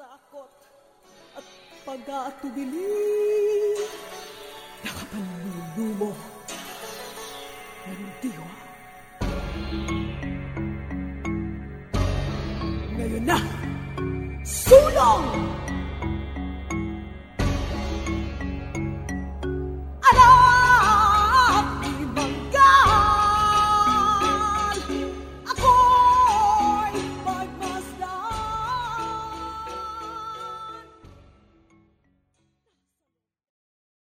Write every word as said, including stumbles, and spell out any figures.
takot at pag-aatubili nakapanlulumo ng diwa. Ngayon na, sulong!